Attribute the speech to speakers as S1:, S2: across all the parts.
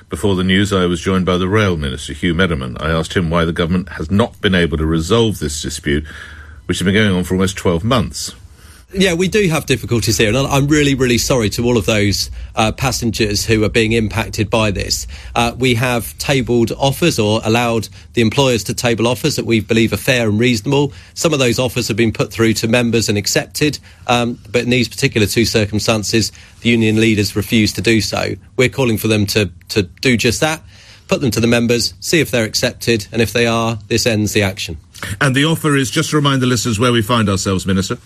S1: Before the news, I was joined by the Rail Minister, Hugh Mederman. I asked him why the government has not been able to resolve this dispute, which has been going on for almost 12 months.
S2: Yeah, we do have difficulties here, and I'm really, really sorry to all of those passengers who are being impacted by this. We have tabled offers, or allowed the employers to table offers that we believe are fair and reasonable. Some of those offers have been put through to members and accepted, but in these particular two circumstances, the union leaders refused to do so. We're calling for them to do just that, put them to the members, see if they're accepted, and if they are, this ends the action.
S1: And the offer is, just to remind the listeners where we find ourselves, Minister.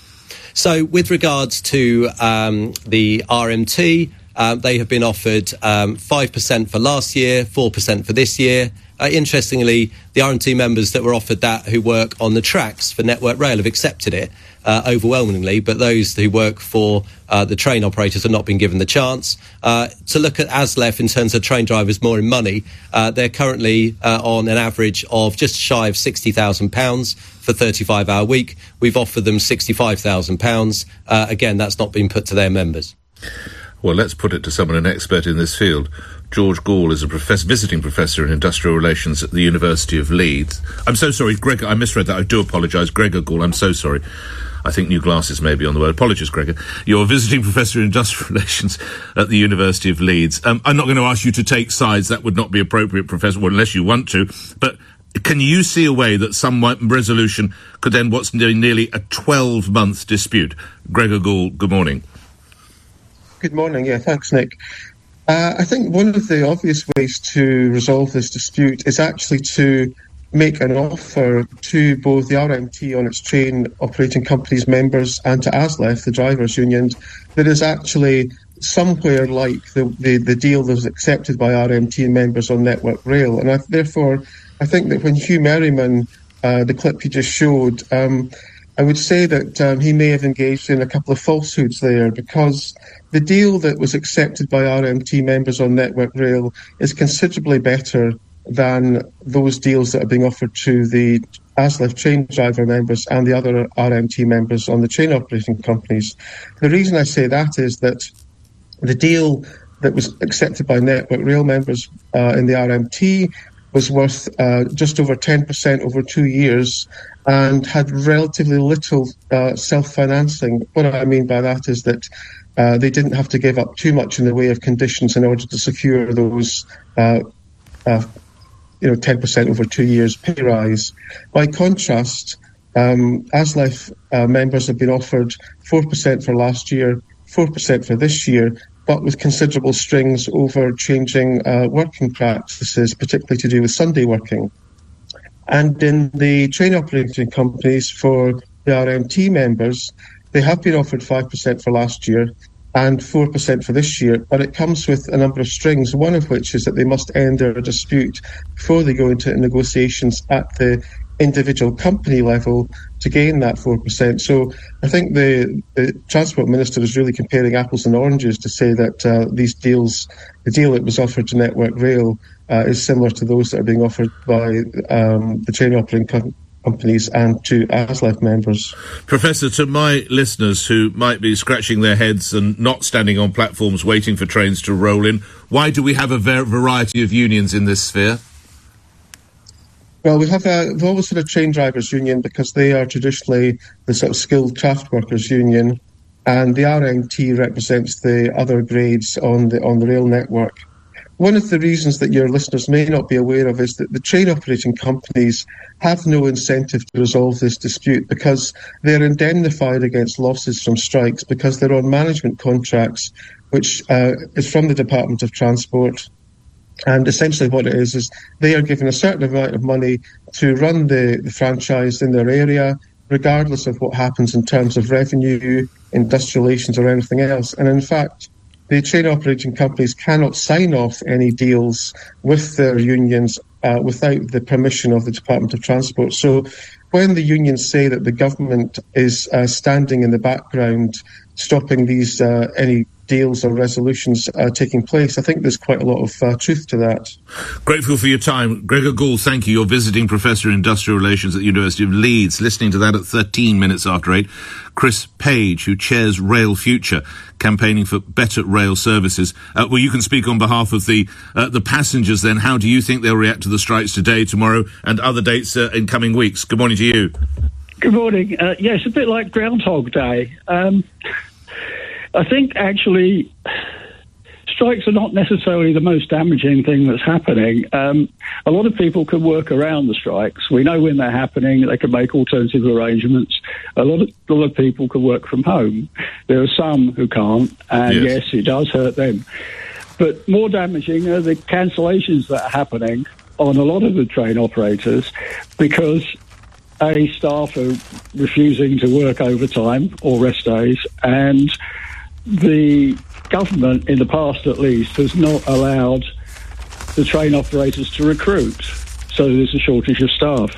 S2: So with regards to the RMT, they have been offered 5% for last year, 4% for this year. Interestingly, the RMT members that were offered that who work on the tracks for Network Rail have accepted it overwhelmingly, but those who work for the train operators have not been given the chance. To look at ASLEF in terms of train drivers more in money, they're currently on an average of just shy of £60,000 for 35-hour week. We've offered them £65,000. Again, that's not been put to their members.
S1: Well, let's put it to someone, an expert in this field. George Gall is a visiting professor in industrial relations at the University of Leeds. I'm so sorry, Gregor, I misread that. I do apologise. Gregor Gall, I'm so sorry. I think new glasses may be on the way. Apologies, Gregor. You're a visiting professor in industrial relations at the University of Leeds. I'm not going to ask you to take sides. That would not be appropriate, Professor, well, unless you want to. But can you see a way that some resolution could end what's nearly a 12-month dispute? Gregor Gall, good morning.
S3: Good morning. Yeah, thanks, Nick. I think one of the obvious ways to resolve this dispute is actually to make an offer to both the RMT on its train operating companies members and to ASLEF, the drivers' union, that is actually somewhere like the deal that was accepted by RMT members on Network Rail. And therefore, I think that when Hugh Merriman, the clip he just showed, I would say that he may have engaged in a couple of falsehoods there, because the deal that was accepted by RMT members on Network Rail is considerably better than those deals that are being offered to the ASLEF train driver members and the other RMT members on the train operating companies. The reason I say that is that the deal that was accepted by Network Rail members in the RMT was worth just over 10% over 2 years and had relatively little self-financing. What I mean by that is that they didn't have to give up too much in the way of conditions in order to secure those 10% over 2 years pay rise. By contrast, ASLEF members have been offered 4% for last year, 4% for this year, but with considerable strings over changing working practices, particularly to do with Sunday working. And in the train operating companies for the RMT members, they have been offered 5% for last year and 4% for this year, but it comes with a number of strings, one of which is that they must end their dispute before they go into negotiations at the individual company level to gain that 4%. So I think the Transport Minister is really comparing apples and oranges to say that these deals, the deal that was offered to Network Rail is similar to those that are being offered by the train operating companies and to ASLEF members.
S1: Professor, to my listeners who might be scratching their heads and not standing on platforms waiting for trains to roll in, why do we have a variety of unions in this sphere?
S3: Well, we've always had a train drivers' union because they are traditionally the sort of skilled craft workers' union, and the RMT represents the other grades on the rail network. One of the reasons that your listeners may not be aware of is that the train operating companies have no incentive to resolve this dispute because they're indemnified against losses from strikes because they're on management contracts, which is from the Department of Transport. And essentially what it is they are given a certain amount of money to run the franchise in their area, regardless of what happens in terms of revenue, industrial relations or anything else. And in fact, the train operating companies cannot sign off any deals with their unions without the permission of the Department of Transport. So when the unions say that the government is standing in the background stopping these any deals or resolutions taking place. I think there's quite a lot of truth to that.
S1: Grateful for your time. Gregor Gould, thank you. You're visiting Professor in Industrial Relations at the University of Leeds. Listening to that at 13 minutes after 8. Chris Page, who chairs Rail Future, campaigning for better rail services. Well, you can speak on behalf of the passengers then. How do you think they'll react to the strikes today, tomorrow, and other dates in coming weeks? Good morning to you.
S4: Good morning. Yes, a bit like Groundhog Day. I think, actually, strikes are not necessarily the most damaging thing that's happening. A lot of people can work around the strikes. We know when they're happening. They can make alternative arrangements. A lot of people can work from home. There are some who can't, and yes, it does hurt them. But more damaging are the cancellations that are happening on a lot of the train operators because staff are refusing to work overtime or rest days, and the government, in the past at least, has not allowed the train operators to recruit, so there's a shortage of staff.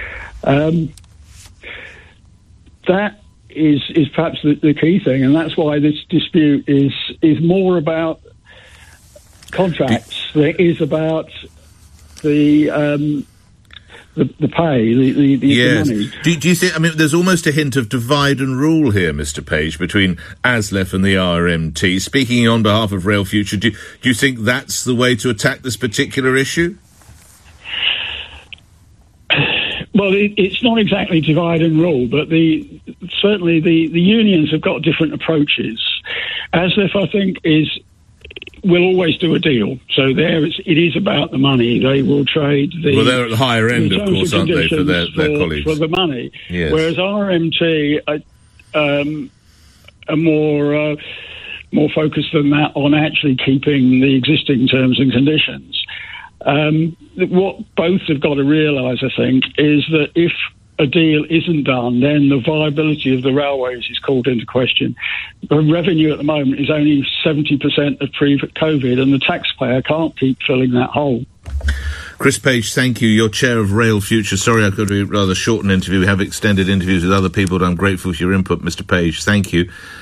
S4: That is perhaps the key thing, and that's why this dispute is more about contracts than it is about the pay, the money.
S1: Do you think, I mean, there's almost a hint of divide and rule here, Mr. Page, between ASLEF and the RMT. Speaking on behalf of Rail Future, do you think that's the way to attack this particular issue?
S4: Well, it's not exactly divide and rule, but certainly the unions have got different approaches. ASLEF, I think, will always do a deal. So it is about the money. They will trade
S1: well, they're at the higher end, of course, aren't they, for their colleagues?
S4: For the money.
S1: Yes.
S4: Whereas RMT are more focused than that on actually keeping the existing terms and conditions. What both have got to realise, I think, is that if a deal isn't done, then the viability of the railways is called into question. The revenue at the moment is only 70% of pre-COVID, and the taxpayer can't keep filling that hole.
S1: Chris Page, thank you. You're chair of Rail Future. Sorry I could be rather short an interview. We have extended interviews with other people, but I'm grateful for your input, Mr. Page. Thank you.